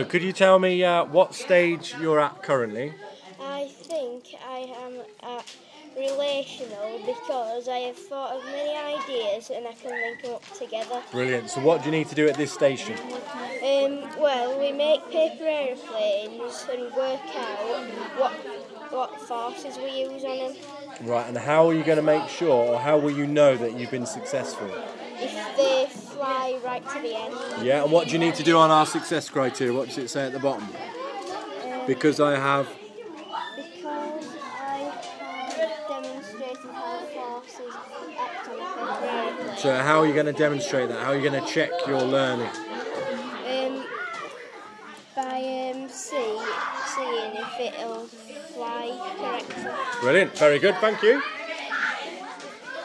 Could you tell me what stage you're at currently? I think I am at relational because I have thought of many ideas and I can link them up together. Brilliant. So what do you need to do at this station? Well, we make paper aeroplanes and work out what forces we use on them. Right, and how are you going to make sure, or how will you know that you've been successful? If they fly right to the end. Yeah, and what do you need to do on our success criteria? What does it say at the bottom? Because I have demonstrated how forces act on a paper aeroplane. So how are you going to demonstrate that? How are you going to check your learning? By seeing if it'll fly correctly. Brilliant, very good, thank you.